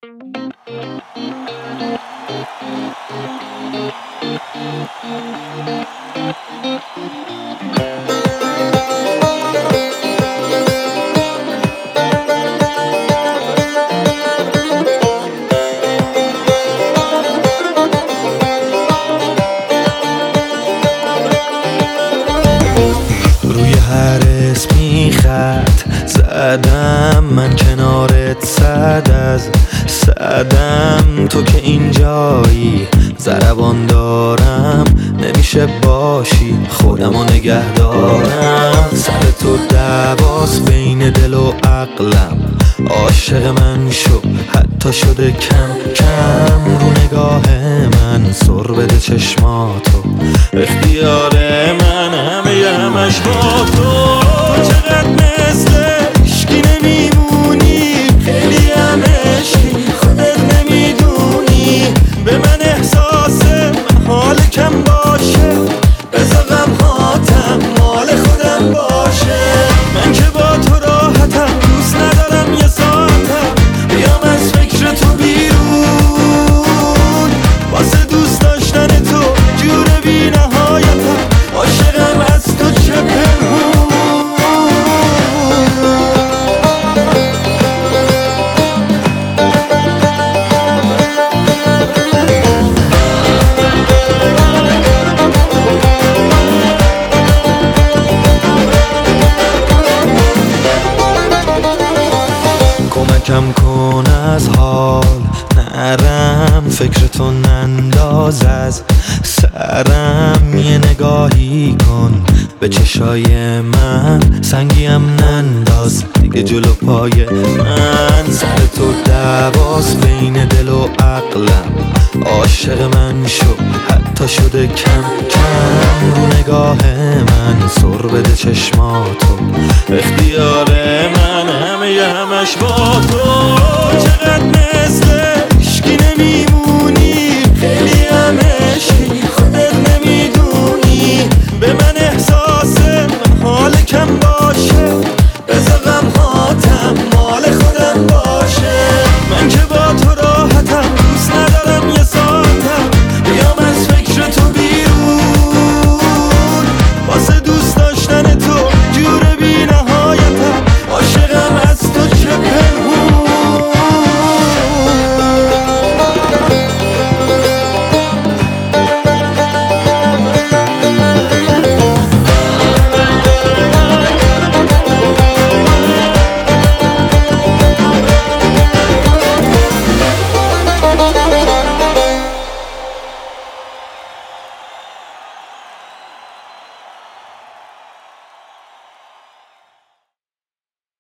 روی هر اسمی خط زدم، من کنارت صد از صدم. تو که اینجایی ضربان دارم، نمیشه باشی خودمو نگه دارم. سر تو دعواست بین دل و عقلم، عاشق من شو حتی شده کم کم. رو نگاه من سر بده چشماتو، اختیار من همش با تو. چقدر مثل عشقی نمیمونی، خیلی هم عشقی خودت نمیدونی. به من احساس محال کم باشه، بذار غمهاتم مال خودم باشه. من که با تو راحتم، دوست ندارم یه ساعتم بیام از فکر تو بیرون. واسه دوست داشتن تو جور بی نهایتم، عاشقم از تو چه پنهون. کمکم کن از حال نرم، فکر تو ننداز از سرم. یه نگاهی کن به چشای من، سنگیم ننداز دیگه جلو پای من. سر تو دعواست بین دل و عقلم، عاشق من شو حتی شده کم کم. رو نگاه من سر بده چشماتو، اختیار من همش با تو.